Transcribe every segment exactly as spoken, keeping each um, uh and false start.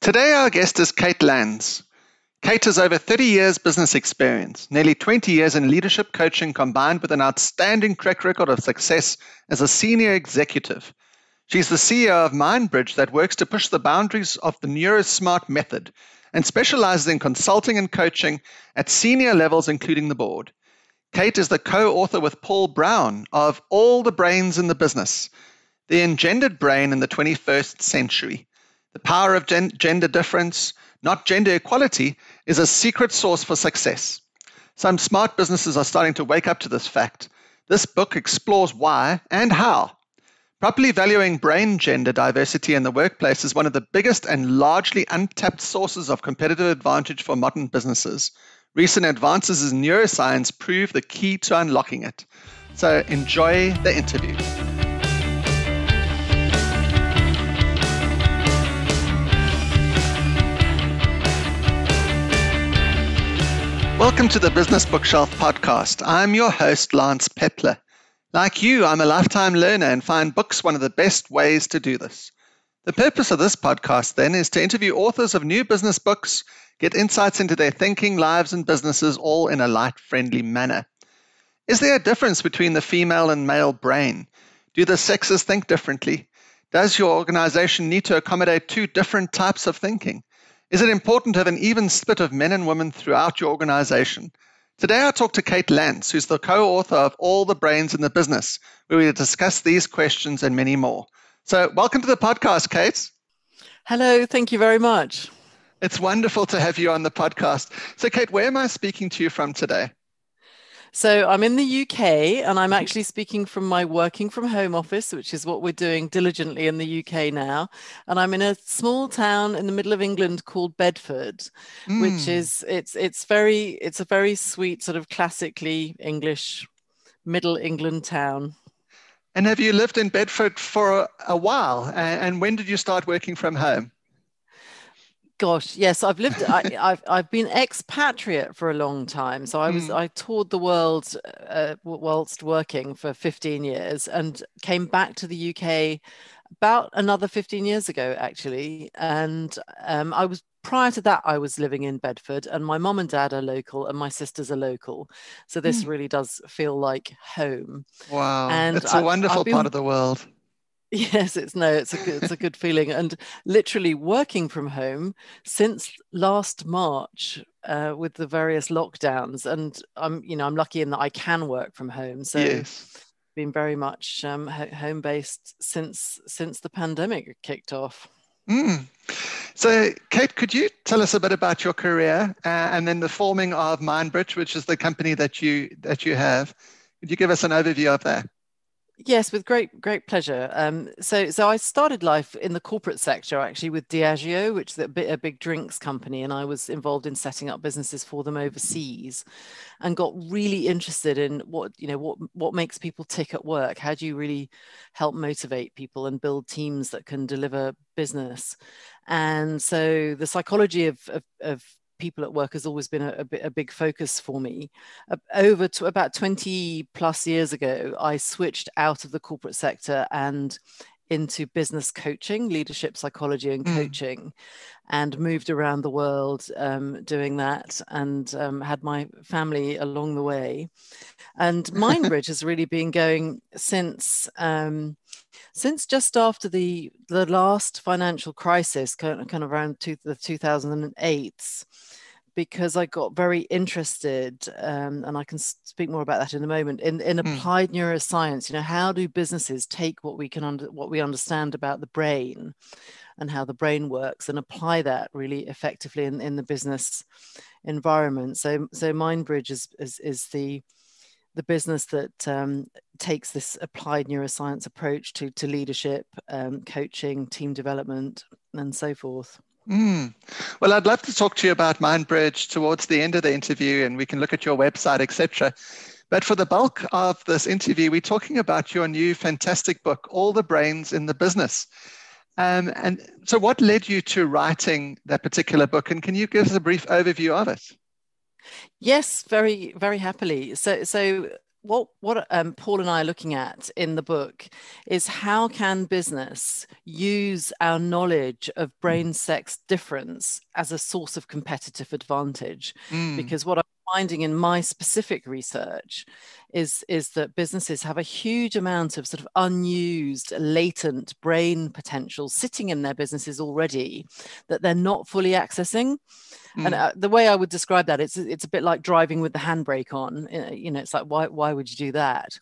Today our guest is Kate Lands. Kate has over thirty years business experience, nearly twenty years in leadership coaching combined with an outstanding track record of success as a senior executive. She's the C E O of MindBridge that works to push the boundaries of the NeuroSmart method and specializes in consulting and coaching at senior levels, including the board. Kate is the co-author with Paul Brown of All the Brains in the Business, the engendered brain in the twenty-first century. The power of gen- gender difference, not gender equality, is a secret sauce for success. Some smart businesses are starting to wake up to this fact. This book explores why and how. Properly valuing brain gender diversity in the workplace is one of the biggest and largely untapped sources of competitive advantage for modern businesses. Recent advances in neuroscience prove the key to unlocking it. So enjoy the interview. Welcome to the Business Bookshelf podcast. I'm your host, Lance Pepler. Like you, I'm a lifetime learner and find books one of the best ways to do this. The purpose of this podcast, then, is to interview authors of new business books, get insights into their thinking, lives, and businesses, all in a light, friendly manner. Is there a difference between the female and male brain? Do the sexes think differently? Does your organization need to accommodate two different types of thinking? Is it important to have an even split of men and women throughout your organization? Today I talk to Kate Lands, who's the co-author of All the Brains in the Business, where we discuss these questions and many more. So welcome to the podcast, Kate. Hello, thank you very much. It's wonderful to have you on the podcast. So Kate, where am I speaking to you from today? So I'm in the U K and I'm actually speaking from my working from home office, which is what we're doing diligently in the U K now. And I'm in a small town in the middle of England called Bedford, mm. which is, it's it's very, it's a very sweet sort of classically English middle England town. And have you lived in Bedford for a, a while? And when did you start working from home? Gosh, yes, I've lived. I, I've I've been expatriate for a long time. So I was mm. I toured the world uh, whilst working for fifteen years, and came back to the U K about another fifteen years ago, actually. And um, I was prior to that, I was living in Bedford, and my mum and dad are local, and my sisters are local. So this mm. really does feel like home. Wow, and it's a I, wonderful been, part of the world. Yes, it's no, it's a good, it's a good feeling, and literally working from home since last March uh, with the various lockdowns, and I'm, you know, I'm lucky in that I can work from home, so yes. been very much um, home based since since the pandemic kicked off. Mm. So, Kate, could you tell us a bit about your career uh, and then the forming of MindBridge, which is the company that you that you have? Could you give us an overview of that? Yes, with great, great pleasure. Um, so, so I started life in the corporate sector, actually, with Diageo, which is a, bit, a big drinks company, and I was involved in setting up businesses for them overseas, and got really interested in what you know what what makes people tick at work. How do you really help motivate people and build teams that can deliver business? And so, the psychology of of, of people at work has always been a, a, a big focus for me. Uh, over to about twenty plus years ago, I switched out of the corporate sector and into business coaching, leadership psychology and coaching, mm. and moved around the world um, doing that, and um, had my family along the way. And MindBridge has really been going since um, since just after the the last financial crisis, kind of, kind of around two, the two thousand eight. Because I got very interested, um, and I can speak more about that in a moment, in, in applied mm. neuroscience. You know, how do businesses take what we can under, what we understand about the brain and how the brain works and apply that really effectively in, in the business environment? So, so MindBridge is, is, is the the business that um, takes this applied neuroscience approach to, to leadership, um, coaching, team development, and so forth. Mm. Well, I'd love to talk to you about MindBridge towards the end of the interview, and we can look at your website, et cetera. But for the bulk of this interview, we're talking about your new fantastic book, All the Brains in the Business. Um, and so what led you to writing that particular book? And can you give us a brief overview of it? Yes, very, very happily. So, so what what um, Paul and I are looking at in the book is how can business use our knowledge of brain sex difference as a source of competitive advantage? Mm. Because what I'm finding in my specific research is, is that businesses have a huge amount of sort of unused, latent brain potential sitting in their businesses already that they're not fully accessing. Mm. And uh, the way I would describe that, it's it's a bit like driving with the handbrake on. You know, it's like, why why would you do that?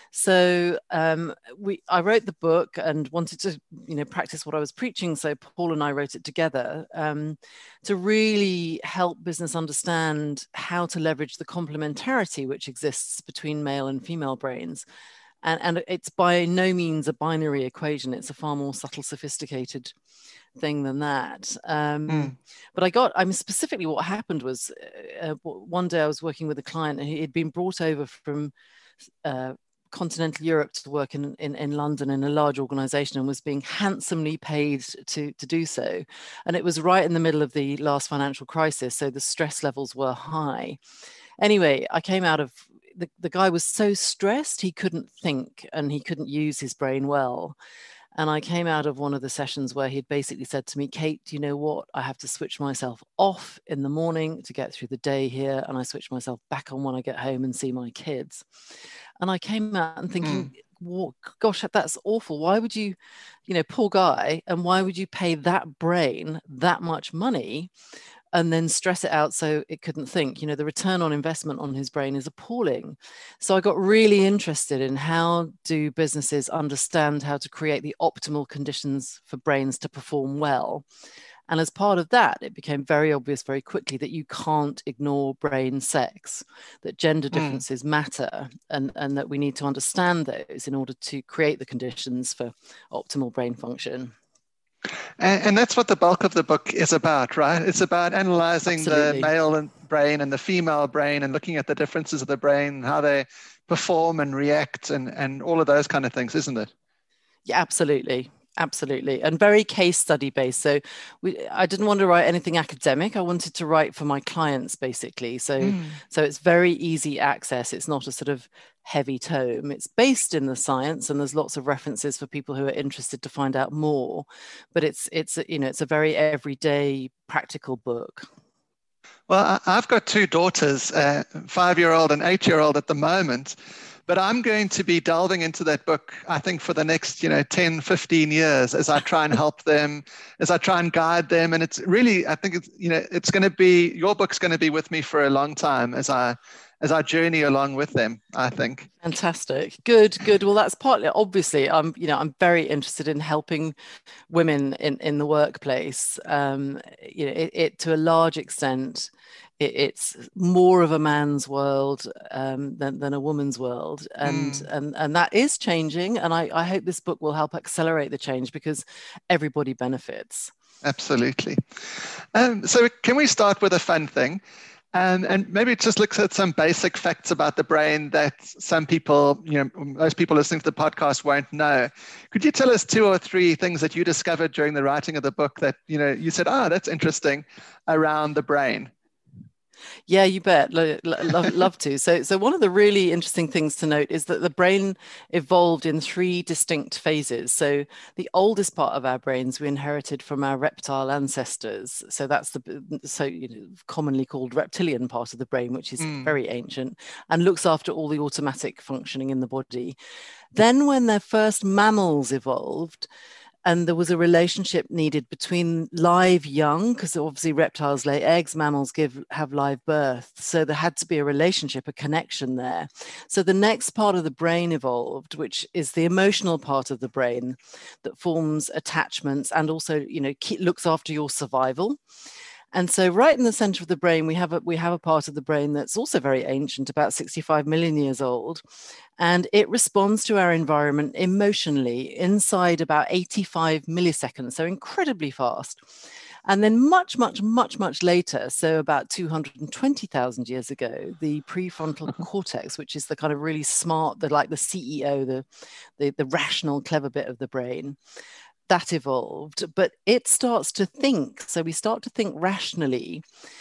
So um, we I wrote the book and wanted to, you know, practice what I was preaching. So Paul and I wrote it together um, to really help business understand how to leverage the complementarity which exists between male and female brains. And, and it's by no means a binary equation. It's a far more subtle, sophisticated thing than that. Um, Mm. but I got, I mean, specifically what happened was uh, one day I was working with a client and he had been brought over from uh, continental Europe to work in, in, in London in a large organization and was being handsomely paid to, to do so. And it was right in the middle of the last financial crisis. So the stress levels were high. Anyway, I came out of the, the guy was so stressed, he couldn't think and he couldn't use his brain well. And I came out of one of the sessions where he'd basically said to me, Kate, do you know what? I have to switch myself off in the morning to get through the day here. And I switch myself back on when I get home and see my kids. And I came out and thinking, Mm. well, gosh, that's awful. Why would you, you know, poor guy, and why would you pay that brain that much money and then stress it out so it couldn't think? You know, the return on investment on his brain is appalling. So I got really interested in how do businesses understand how to create the optimal conditions for brains to perform well. And as part of that, it became very obvious very quickly that you can't ignore brain sex, that gender Mm. differences matter, and, and that we need to understand those in order to create the conditions for optimal brain function. And, and that's what the bulk of the book is about, right? It's about analyzing the Absolutely. male and brain and the female brain and looking at the differences of the brain, how they perform and react and, and all of those kind of things, isn't it? Yeah, absolutely. Absolutely. And very case study based. So we, I didn't want to write anything academic. I wanted to write for my clients, basically. So, Mm. so it's very easy access. It's not a sort of heavy tome. It's based in the science and there's lots of references for people who are interested to find out more. But it's, it's, you know, it's a very everyday practical book. Well, I, I've got two daughters, uh, five-year-old and eight-year-old at the moment. But I'm going to be delving into that book, I think, for the next, you know, ten, fifteen years as I try and help them, as I try and guide them. And it's really, I think, it's, you know, it's going to be, your book's going to be with me for a long time as I, as I journey along with them, I think. Fantastic. Good, good. Well, that's partly, obviously, I'm, you know, I'm very interested in helping women in, in the workplace. Um, you know, it, it to a large extent, it, it's more of a man's world um, than, than a woman's world. And, Mm. and, and that is changing. And I, I hope this book will help accelerate the change because everybody benefits. Absolutely. Um, so can we start with a fun thing? Um, and maybe just looks at some basic facts about the brain that some people, you know, most people listening to the podcast won't know. Could you tell us two or three things that you discovered during the writing of the book that, you know, you said, ah, oh, that's interesting around the brain? Yeah, you bet. Lo- lo- love, love to. So, so one of the really interesting things to note is that the brain evolved in three distinct phases. So, the oldest part of our brains we inherited from our reptile ancestors. So that's the so you know, commonly called reptilian part of the brain, which is Mm. very ancient and looks after all the automatic functioning in the body. Then, when their first mammals evolved, and there was a relationship needed between live young, because obviously reptiles lay eggs, mammals give have live birth. So there had to be a relationship, a connection there. So the next part of the brain evolved, which is the emotional part of the brain that forms attachments and also, you know, keep, looks after your survival. And so right in the center of the brain, we have a, we have a part of the brain that's also very ancient, about sixty-five million years old. And it responds to our environment emotionally inside about eighty-five milliseconds, so incredibly fast. And then much, much, much, much later, so about two hundred twenty thousand years ago, the prefrontal cortex, which is the kind of really smart, the like the C E O, the, the, the rational, clever bit of the brain, that evolved, but it starts to think. So we start to think rationally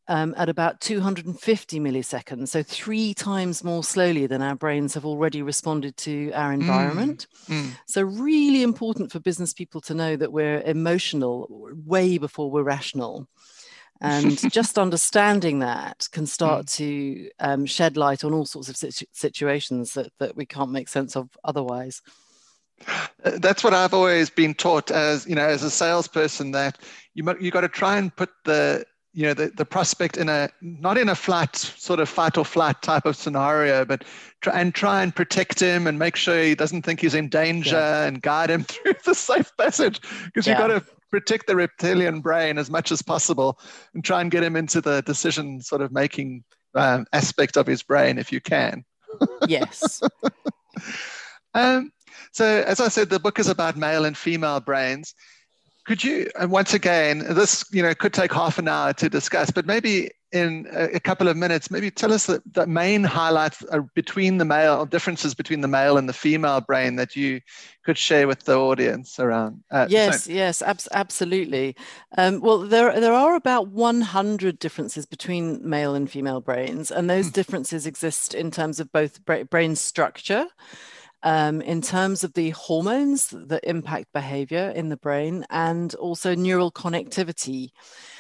um, at about two hundred fifty milliseconds, so three times more slowly than our brains have already responded to our environment. Mm, mm. So really important for business people to know that we're emotional way before we're rational. And just understanding that can start Mm. to um, shed light on all sorts of situ situations that, that we can't make sense of otherwise. That's what I've always been taught as, you know, as a salesperson, that you you got to try and put the, you know, the, the prospect in a, not in a flat sort of fight or flight type of scenario, but try and try and protect him and make sure he doesn't think he's in danger, yeah. and guide him through the safe passage, because yeah. you got to protect the reptilian brain as much as possible and try and get him into the decision sort of making um, aspect of his brain if you can. Yes. um, So, as I said, the book is about male and female brains. Could you, and once again, this, you know, could take half an hour to discuss, but maybe in a, a couple of minutes, maybe tell us the, the main highlights between the male, differences between the male and the female brain that you could share with the audience around. Uh, yes, so. yes, ab absolutely. Um, well, there, there are about one hundred differences between male and female brains, and those differences exist in terms of both bra brain structure, Um, in terms of the hormones that impact behavior in the brain, and also neural connectivity.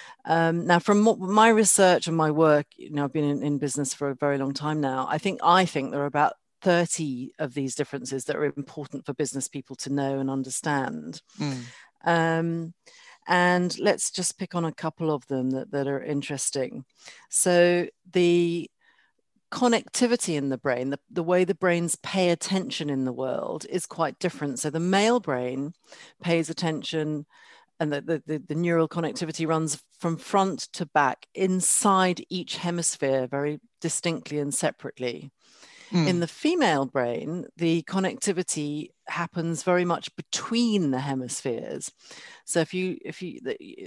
Um, now, from my research and my work, you know, I've been in, in business for a very long time now. I think I think there are about thirty of these differences that are important for business people to know and understand. Mm. Um, and let's just pick on a couple of them that, that are interesting. So the connectivity in the brain, the, the way the brains pay attention in the world is quite different. So the male brain pays attention, and the, the, the, the neural connectivity runs from front to back inside each hemisphere very distinctly and separately. Mm. In the female brain, the connectivity happens very much between the hemispheres. So if you if you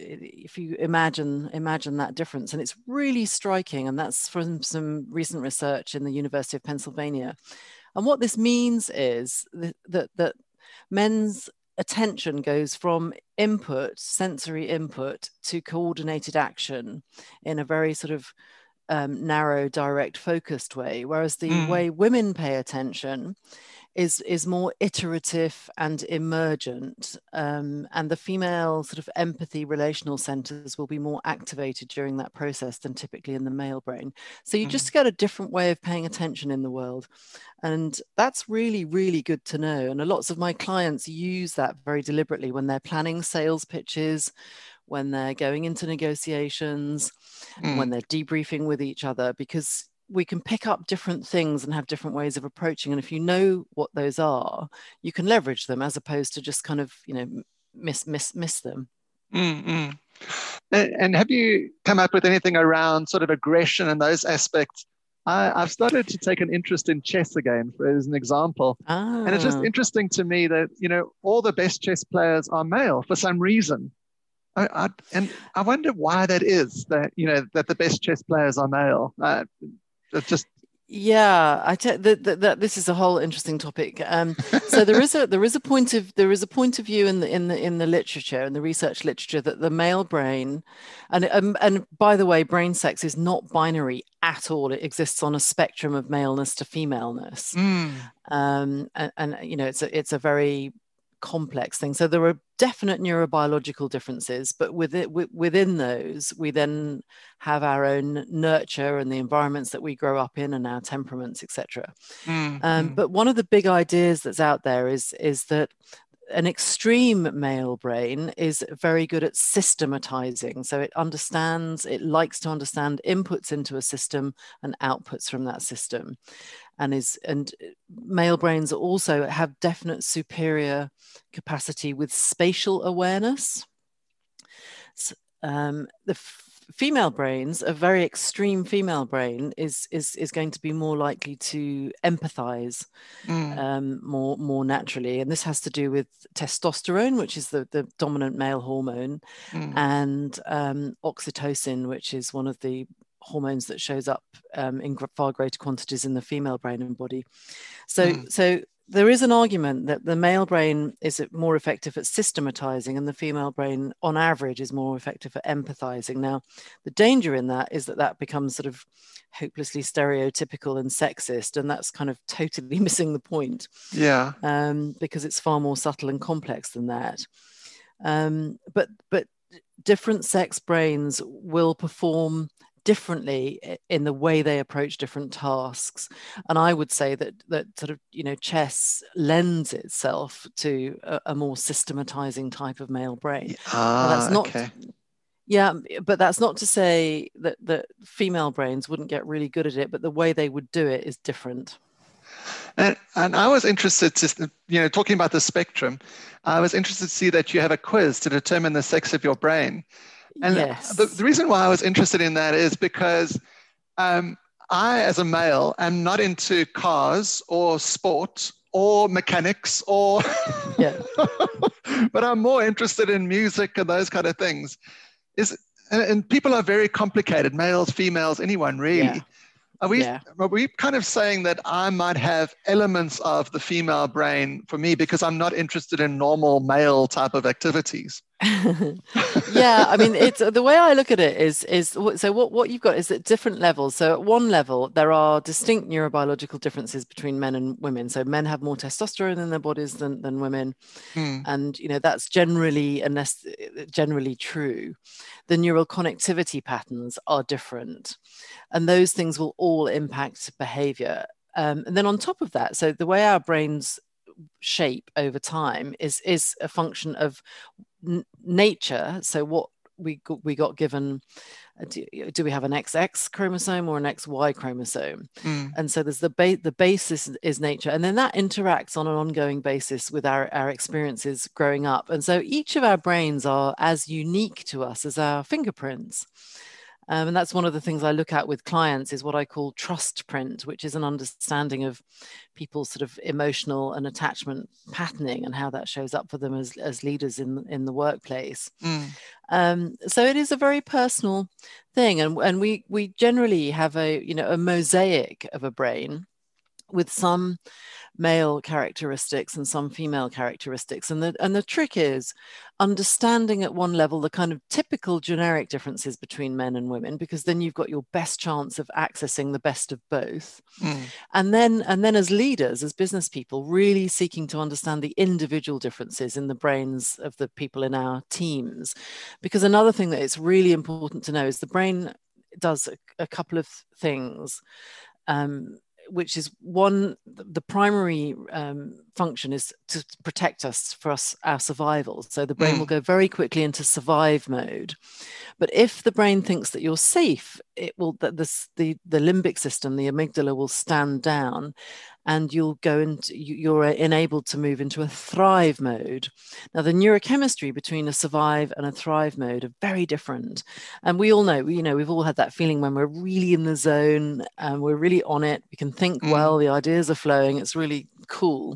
if you imagine imagine that difference, and it's really striking, and that's from some recent research in the University of Pennsylvania. And what this means is that that, that men's attention goes from input, sensory input, to coordinated action in a very sort of Um, narrow, direct, focused way, whereas the mm. way women pay attention is is more iterative and emergent, um, and the female sort of empathy relational centers will be more activated during that process than typically in the male brain. So you mm. just get a different way of paying attention in the world, and that's really, really good to know. And lots of my clients use that very deliberately when they're planning sales pitches, when they're going into negotiations, mm. when they're debriefing with each other, because we can pick up different things and have different ways of approaching. And if you know what those are, you can leverage them as opposed to just kind of, you know, miss, miss, miss them. Mm-hmm. And, and have you come up with anything around sort of aggression and those aspects? I, I've started to take an interest in chess again, for, as an example. Ah. And it's just interesting to me that, you know, all the best chess players are male for some reason. I, I, and I wonder why that is, that, you know, that the best chess players are male. Uh, it just Yeah, I te- that the, the, this is a whole interesting topic. Um, so there is a there is a point of there is a point of view in the in the in the literature, in the research literature, that the male brain, and um, and by the way, brain sex is not binary at all. It exists on a spectrum of maleness to femaleness, mm. um, and, and you know it's a it's a very complex thing. So there are definite neurobiological differences, but within within those, we then have our own nurture and the environments that we grow up in and our temperaments, et cetera. Mm, um, mm. But one of the big ideas that's out there is is that an extreme male brain is very good at systematizing. So it understands, it likes to understand inputs into a system and outputs from that system. And is and male brains also have definite superior capacity with spatial awareness. So, um, the female brains, a very extreme female brain, is is is going to be more likely to empathize mm. um, more more naturally, and this has to do with testosterone, which is the the dominant male hormone, mm. and um, oxytocin, which is one of the hormones that shows up um, in far greater quantities in the female brain and body. So mm. so there is an argument that the male brain is more effective at systematizing and the female brain on average is more effective at empathizing. Now, the danger in that is that that becomes sort of hopelessly stereotypical and sexist, and that's kind of totally missing the point. Yeah. Um, because it's far more subtle and complex than that. Um, but but different sex brains will perform differently in the way they approach different tasks, and I would say that that sort of you know chess lends itself to a, a more systematizing type of male brain. Ah, now that's not okay. yeah but that's not to say that that female brains wouldn't get really good at it, but the way they would do it is different. And, and I was interested to, you know, talking about the spectrum, I was interested to see that you have a quiz to determine the sex of your brain. And the, Yes. the reason why I was interested in that is because um, I, as a male, am not into cars or sport or mechanics or, Yeah. but I'm more interested in music and those kind of things. Is and, and people are very complicated, males, females, anyone really. Yeah. Are we, Yeah. are we kind of saying that I might have elements of the female brain for me because I'm not interested in normal male type of activities? Yeah, I mean, it's the way I look at it is is so what what you've got is at different levels. So at one level, there are distinct neurobiological differences between men and women. So men have more testosterone in their bodies than than women, Hmm. and you know that's generally unless generally true. The neural connectivity patterns are different, and those things will all impact behavior. Um, and then on top of that, so the way our brains shape over time is is a function of n- nature. So what we got, we got given, uh, do, do we have an X X chromosome or an X Y chromosome? Hmm. And so there's the ba- the basis is nature, and then that interacts on an ongoing basis with our, our experiences growing up. And so each of our brains are as unique to us as our fingerprints. Um, and that's one of the things I look at with clients is what I call trust print, which is an understanding of people's sort of emotional and attachment patterning and how that shows up for them as, as leaders in, in the workplace. Mm. Um, so it is a very personal thing. And, and we, we generally have a, you know, a mosaic of a brain with some male characteristics and some female characteristics. And the, and the trick is understanding at one level the kind of typical generic differences between men and women, because then you've got your best chance of accessing the best of both. Mm. And then, and then as leaders, as business people, really seeking to understand the individual differences in the brains of the people in our teams. Because another thing that it's really important to know is the brain does a, a couple of things. Um, which is one, the primary um, function is to protect us for us, our survival. So the brain Mm. will go very quickly into survive mode. But if the brain thinks that you're safe, it will, that this, the, the limbic system, the amygdala will stand down and you'll go into, you're enabled to move into a thrive mode. Now, the neurochemistry between a survive and a thrive mode are very different. And we all know, you know, we've all had that feeling when we're really in the zone and we're really on it. We can think Mm. well, the ideas are flowing. It's really cool.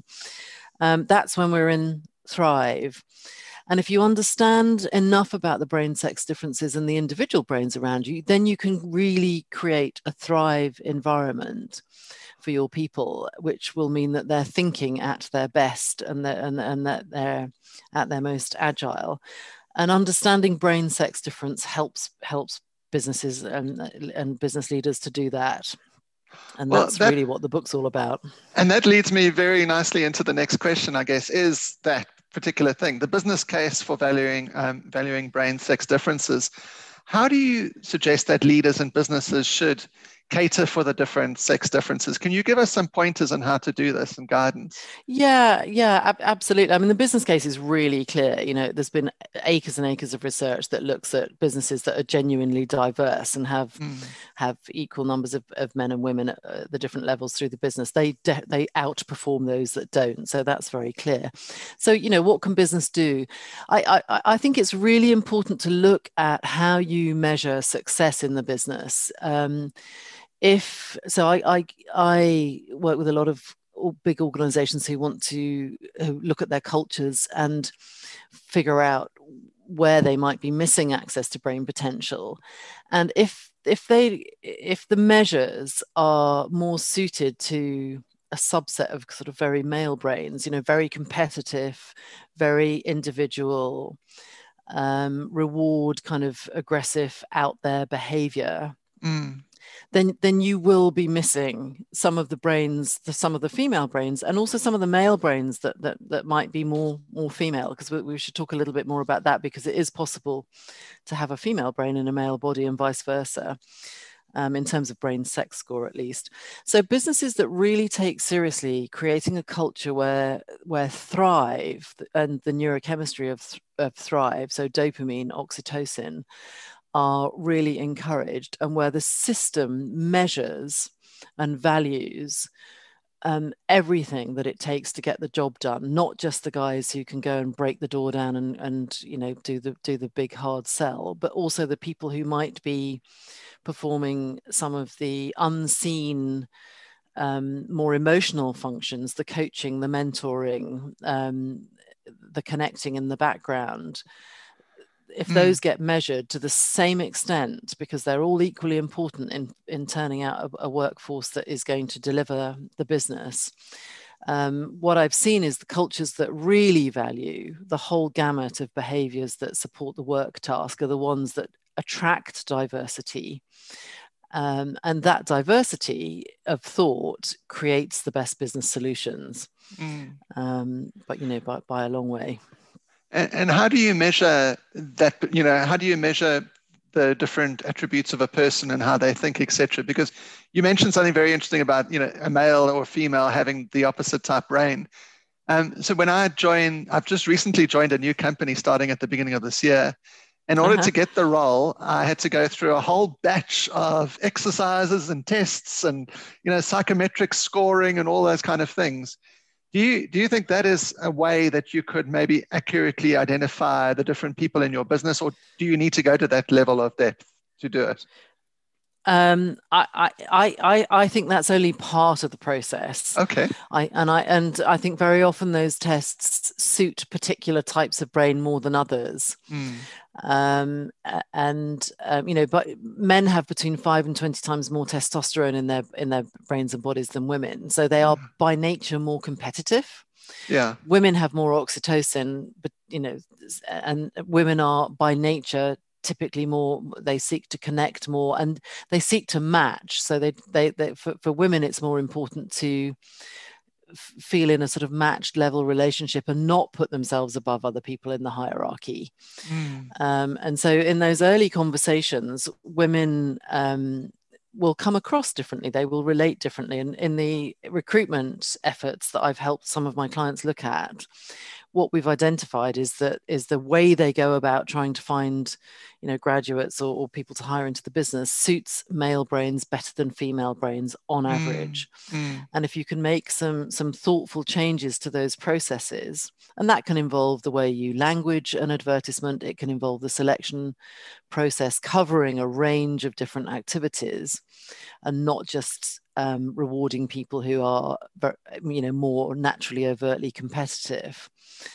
Um, that's when we're in thrive. And if you understand enough about the brain sex differences and the individual brains around you, then you can really create a thrive environment for your people, which will mean that they're thinking at their best and, and, and that they're at their most agile. And understanding brain sex difference helps helps businesses and, and business leaders to do that. And Well, that's that, really what the book's all about. and that leads me very nicely into the next question, I guess, is that particular thing, the business case for valuing um, valuing brain sex differences. How do you suggest that leaders and businesses should cater for the different sex differences? Can you give us some pointers on how to do this and guidance? Yeah, yeah, ab- absolutely. I mean, the business case is really clear. You know, there's been acres and acres of research that looks at businesses that are genuinely diverse and have Mm. have equal numbers of, of men and women at uh, the different levels through the business. They de- they outperform those that don't. So that's very clear. So, you know, what can business do? I I, I think it's really important to look at how you measure success in the business. Um, if so, I, I I work with a lot of big organizations who want to who look at their cultures and figure out where they might be missing access to brain potential. And if if they if the measures are more suited to a subset of sort of very male brains, you know, very competitive, very individual, um, reward kind of aggressive out there behavior, Mm. then then you will be missing some of the brains, the, some of the female brains, and also some of the male brains that that that might be more more female. Because we, we should talk a little bit more about that, because it is possible to have a female brain in a male body and vice versa. Um, in terms of brain sex score, at least. So businesses that really take seriously creating a culture where where Thrive and the neurochemistry of, of Thrive, so dopamine, oxytocin, are really encouraged, and where the system measures and values um, everything that it takes to get the job done, not just the guys who can go and break the door down and, and you know do the do the big hard sell, but also the people who might be performing some of the unseen, um, more emotional functions, the coaching, the mentoring, um, the connecting in the background. If those Mm. get measured to the same extent, because they're all equally important in, in turning out a, a workforce that is going to deliver the business, um, what I've seen is the cultures that really value the whole gamut of behaviors that support the work task are the ones that attract diversity. Um, and that diversity of thought creates the best business solutions, Mm. um, but, you know, by, by a long way. And, and how do you measure that, you know, how do you measure the different attributes of a person and how they think, et cetera? Because you mentioned something very interesting about, you know, a male or female having the opposite type brain. Um, so when I joined, I've just recently joined a new company starting at the beginning of this year. In order Uh-huh. to get the role, I had to go through a whole batch of exercises and tests and, you know, psychometric scoring and all those kind of things. Do you, do you think that is a way that you could maybe accurately identify the different people in your business, or do you need to go to that level of depth to do it? Um, I, I, I, I think that's only part of the process. Okay. I and I and I think very often those tests suit particular types of brain more than others. Mm. Um, and um, you know, but men have between five and twenty times more testosterone in their in their brains and bodies than women, so they are by nature more competitive. Yeah. Women have more oxytocin, but you know, and women are by nature typically more, they seek to connect more and they seek to match. So they they, they for, for women it's more important to feel in a sort of matched level relationship and not put themselves above other people in the hierarchy. Mm. Um, and so in those early conversations, women um, will come across differently. They will relate differently. And in the recruitment efforts that I've helped some of my clients look at, what we've identified is that is the way they go about trying to find, you know, graduates or, or people to hire into the business suits male brains better than female brains on Mm. average. Mm. And if you can make some some thoughtful changes to those processes, and that can involve the way you language an advertisement, it can involve the selection process covering a range of different activities, and not just um, rewarding people who are, you know, more naturally overtly competitive.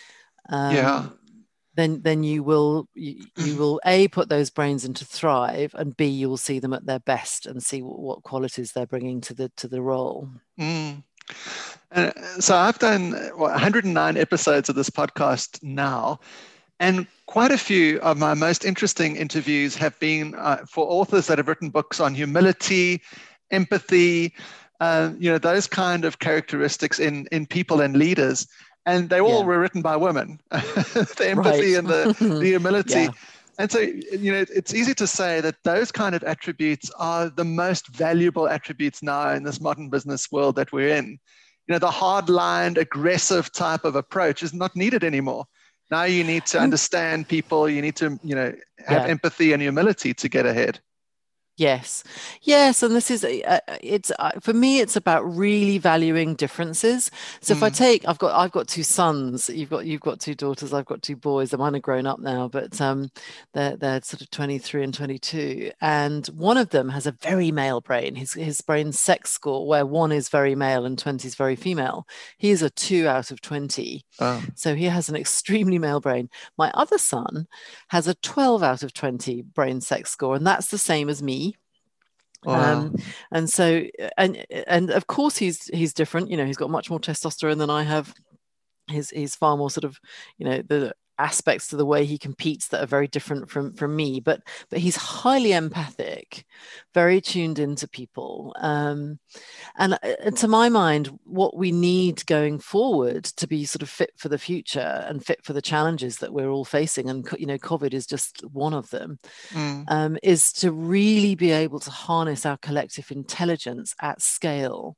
Yeah. Um, then then you will you, you will a put those brains into Thrive, and b you will see them at their best and see what, what qualities they're bringing to the to the role. Mm. Uh, so I've done what, one hundred nine episodes of this podcast now, and quite a few of my most interesting interviews have been uh, for authors that have written books on humility, empathy, uh, you know, those kind of characteristics in in people and leaders. And they all Yeah. were written by women, the empathy Right. and the, the humility. Yeah. And so, you know, it's easy to say that those kind of attributes are the most valuable attributes now in this modern business world that we're in. You know, the hard-lined, aggressive type of approach is not needed anymore. Now you need to And understand people. You need to, you know, have yeah. empathy and humility to get ahead. Yes, yes, and this is uh, it's uh, for me. It's about really valuing differences. So if I Mm. take, I've got I've got two sons. You've got you've got two daughters. I've got two boys. Mine are grown up now, but um, they're they're sort of twenty-three and twenty-two. And one of them has a very male brain. His his brain sex score, where one is very male and twenty is very female. He is a two out of twenty. Oh. So he has an extremely male brain. My other son has a twelve out of twenty brain sex score, and that's the same as me. Wow. Um, and so, and and of course he's he's different. You know, he's got much more testosterone than I have. He's he's far more sort of, you know, the aspects to the way he competes that are very different from from me. But but he's highly empathic, very tuned into people. Um, and uh, to my mind, what we need going forward to be sort of fit for the future and fit for the challenges that we're all facing, and you know, COVID is just one of them, Mm. um, is to really be able to harness our collective intelligence at scale.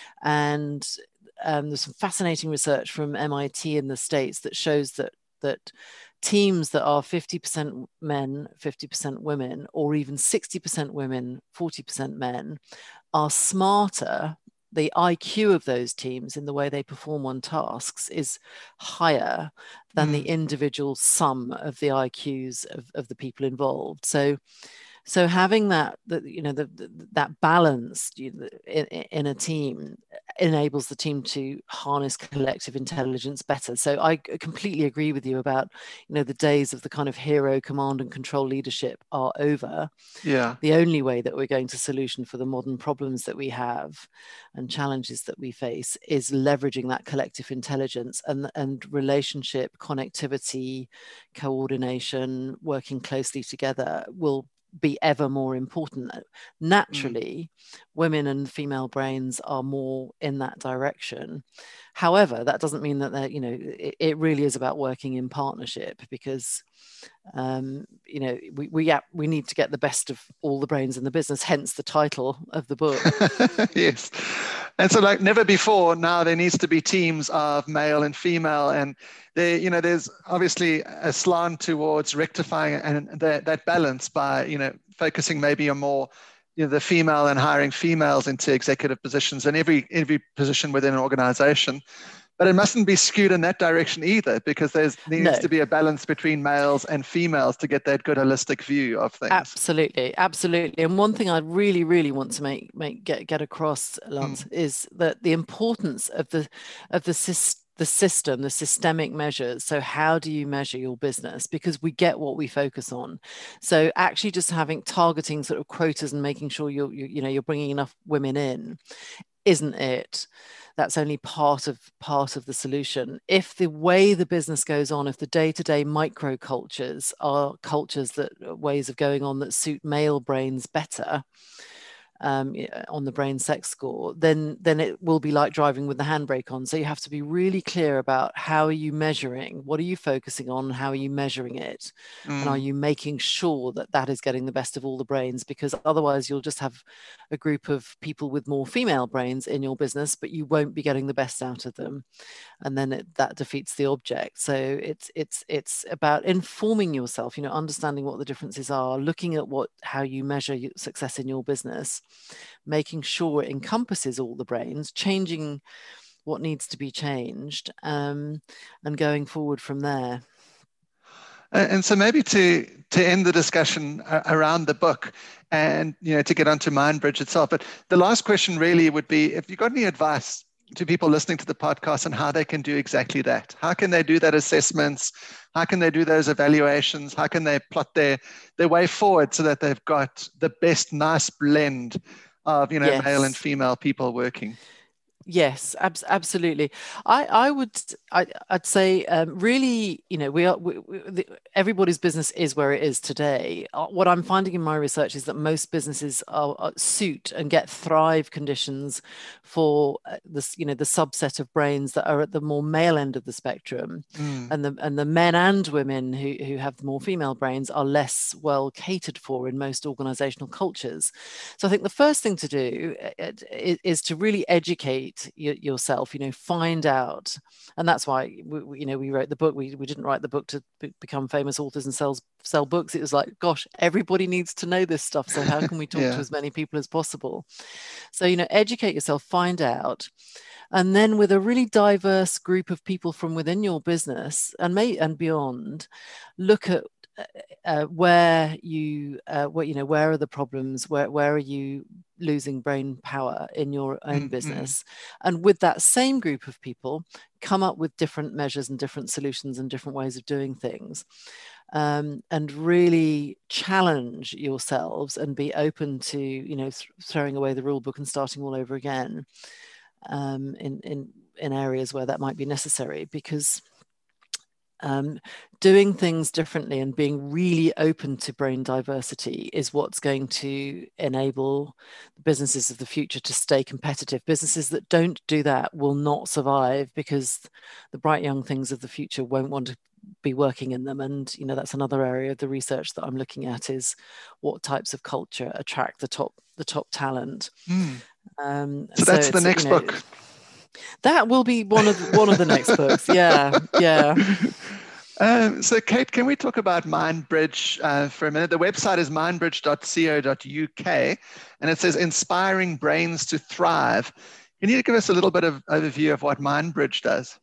And um, there's some fascinating research from M I T in the States that shows that that teams that are fifty percent men, fifty percent women, or even sixty percent women, forty percent men, are smarter. The I Q of those teams in the way they perform on tasks is higher than the Mm. individual sum of the I Qs of, of the people involved. So so having that, that you know, the, the, that balance in, in a team enables the team to harness collective intelligence better. So I completely agree with you about, you know, the days of the kind of hero command and control leadership are over. Yeah. The only way that we're going to solution for the modern problems that we have and challenges that we face is leveraging that collective intelligence and, and relationship, connectivity, coordination, working closely together will be ever more important. Mm. Naturally, women and female brains are more in that direction. However, that doesn't mean that they're, you know, it, it really is about working in partnership, because um, you know, we we we need to get the best of all the brains in the business, hence the title of the book. Yes. And so like never before, now there needs to be teams of male and female. And there, you know, there's obviously a slant towards rectifying and that, that balance by, you know, focusing maybe on more, you know, the female and hiring females into executive positions in every every position within an organization. But it mustn't be skewed in that direction either, because there's, there needs No, to be a balance between males and females to get that good holistic view of things. absolutely, absolutely. And one thing I really, really want to make make get get across, Lance, Mm. is that the importance of the of the system. The system, the systemic measures. So how do you measure your business? Because we get what we focus on. So actually just having targeting sort of quotas and making sure you're, you, you know, you're bringing enough women in isn't it. That's only part of part of the solution. If the way the business goes on, if the day-to-day micro cultures are cultures that ways of going on that suit male brains better, um, on the brain sex score, then then it will be like driving with the handbrake on. So you have to be really clear about how are you measuring, what are you focusing on, how are you measuring it, and are Mm. you making sure that that is getting the best of all the brains? Because otherwise you'll just have a group of people with more female brains in your business, but you won't be getting the best out of them, and then it, that defeats the object. So it's it's it's about informing yourself, you know, understanding what the differences are, looking at what how you measure success in your business, making sure it encompasses all the brains, changing what needs to be changed, um, and going forward from there. And so maybe to to end the discussion around the book, and you know, to get onto Mindbridge itself. But the last question really would be, if you've got any advice to people listening to the podcast on how they can do exactly that. How can they do that assessments? How can they do those evaluations? How can they plot their their way forward so that they've got the best nice blend of, you know, male and Yes. female people working? Yes, ab- absolutely. I, I would, I, I'd say, um, really, you know, we are, we, we, the, everybody's business is where it is today. Uh, what I'm finding in my research is that most businesses are, are suit and get thrive conditions for uh, this, you know, the subset of brains that are at the more male end of the spectrum, Mm. and the and the men and women who who have more female brains are less well catered for in most organizational cultures. So I think the first thing to do uh, is to really educate yourself, you know, find out. And that's why we, we, you know, we wrote the book. We, we didn't write the book to be, become famous authors and sell sell books. It was like, gosh, everybody needs to know this stuff, so how can we talk to Yeah. as many people as possible? So, you know, educate yourself, find out, and then with a really diverse group of people from within your business and may and beyond, look at uh, where you uh, what you know where are the problems, where where are you losing brain power in your own Mm-mm. business, and with that same group of people come up with different measures and different solutions and different ways of doing things. um, and really challenge yourselves and be open to, you know, th- throwing away the rule book and starting all over again um, in, in, in areas where that might be necessary, because Um, doing things differently and being really open to brain diversity is what's going to enable businesses of the future to stay competitive. Businesses that don't do that will not survive, because the bright young things of the future won't want to be working in them. And, you know, that's another area of the research that I'm looking at, is what types of culture attract the top the top talent. Mm. Um, so, so that's the next you know, book. That will be one of the, one of the next books. Yeah, yeah. Um, so, Kate, can we talk about MindBridge uh, for a minute? The website is mindbridge dot co dot U K, and it says inspiring brains to thrive. Can you give us a little bit of overview of what MindBridge does?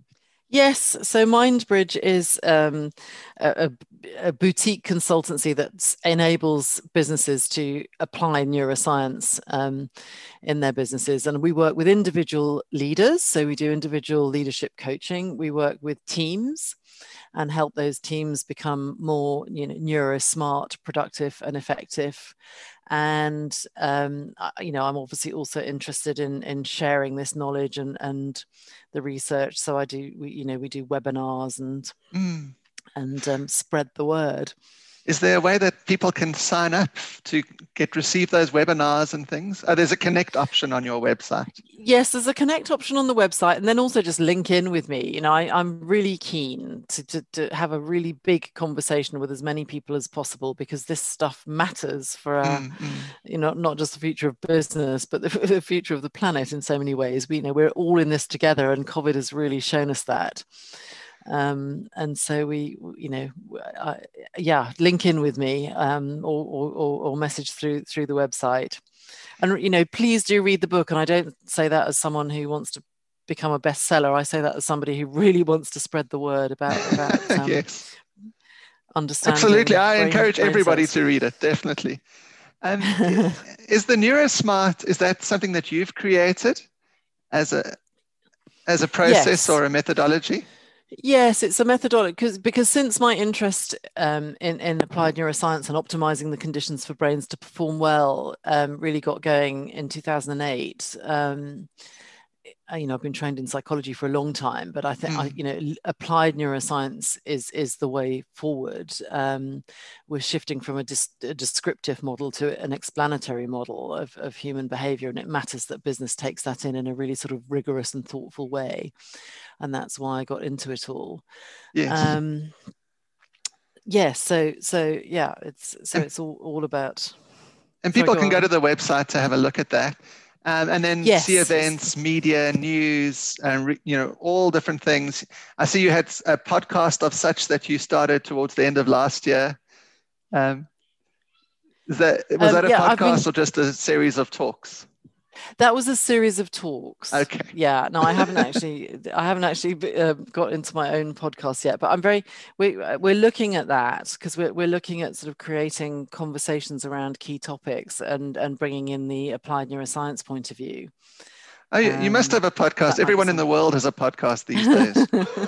Yes, so MindBridge is um, a, a boutique consultancy that enables businesses to apply neuroscience um, in their businesses. And we work with individual leaders, so we do individual leadership coaching. We work with teams and help those teams become more, you know, neurosmart, productive, and effective. And um, you know, I'm obviously also interested in in sharing this knowledge and and the research. So I do, we, you know, we do webinars and mm. and um, spread the word. Is there a way that people can sign up to get receive those webinars and things? Oh, there's a connect option on your website. Yes, there's a connect option on the website, and then also just link in with me. You know, I, I'm really keen to, to, to have a really big conversation with as many people as possible, because this stuff matters for, our, mm-hmm. you know, not just the future of business, but the, the future of the planet in so many ways. We, you know, we're all in this together, and COVID has really shown us that. Um, and so we, you know, uh, yeah, link in with me um, or, or, or message through through the website. And, you know, please do read the book. And I don't say that as someone who wants to become a bestseller. I say that as somebody who really wants to spread the word about, about um, yes. understanding. Absolutely. I brain, encourage brain everybody cells. to read it, definitely. Um, is the NeuroSmart, is that something that you've created as a, as a process yes. or a methodology? Yes, it's a methodology, because because since my interest um, in, in applied neuroscience and optimizing the conditions for brains to perform well um, really got going in two thousand eight. Um, you know, I've been trained in psychology for a long time, but I think, mm. I, you know, applied neuroscience is is the way forward. Um, we're shifting from a, dis- a descriptive model to an explanatory model of, of human behavior, and it matters that business takes that in in a really sort of rigorous and thoughtful way. And that's why I got into it all. Yes. Um, yeah. So, so yeah, it's so and, it's all, all about. And people Sorry, can go, go to the website to have a look at that, um, and then yes. see events, media, news, and re, you know, all different things. I see you had a podcast of such that you started towards the end of last year. Um, is that was um, that a yeah, podcast been... or just a series of talks? That was a series of talks. Okay. Yeah. No, I haven't actually. I haven't actually uh, got into my own podcast yet. But I'm very. We we're looking at that, because we're we're looking at sort of creating conversations around key topics and and bringing in the applied neuroscience point of view. Oh, you, um, you must have a podcast. Everyone in the world has a podcast these days.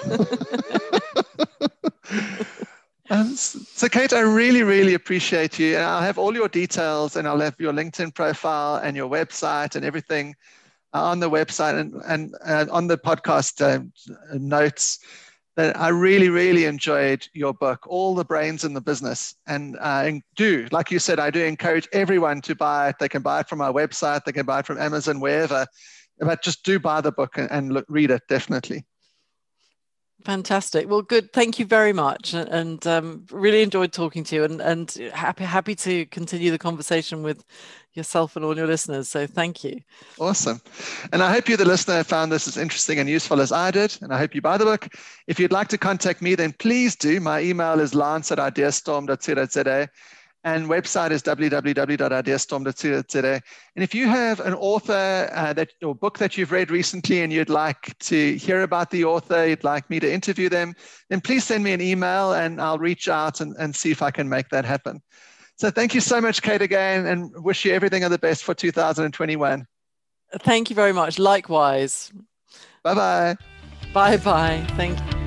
Um, so, Kate, I really, really appreciate you. And I'll have all your details, and I'll have your LinkedIn profile and your website and everything on the website and, and uh, on the podcast uh, notes. That I really, really enjoyed your book, All the Brains in the Business. And I do, like you said, I do encourage everyone to buy it. They can buy it from our website. They can buy it from Amazon, wherever. But just do buy the book and, and look, read it, definitely. Fantastic. Well, good. Thank you very much, and um, really enjoyed talking to you, and and happy happy to continue the conversation with yourself and all your listeners. So thank you. Awesome. And I hope you, the listener, found this as interesting and useful as I did, and I hope you buy the book. If you'd like to contact me, then please do. My email is lance at ideastorm dot co dot za. And website is w w w dot ideastorm dot co dot za. And if you have an author uh, that or book that you've read recently and you'd like to hear about the author, you'd like me to interview them, then please send me an email and I'll reach out and, and see if I can make that happen. So thank you so much, Kate, again, and wish you everything of the best for two thousand twenty-one. Thank you very much. Likewise. Bye-bye. Bye-bye. Thank you.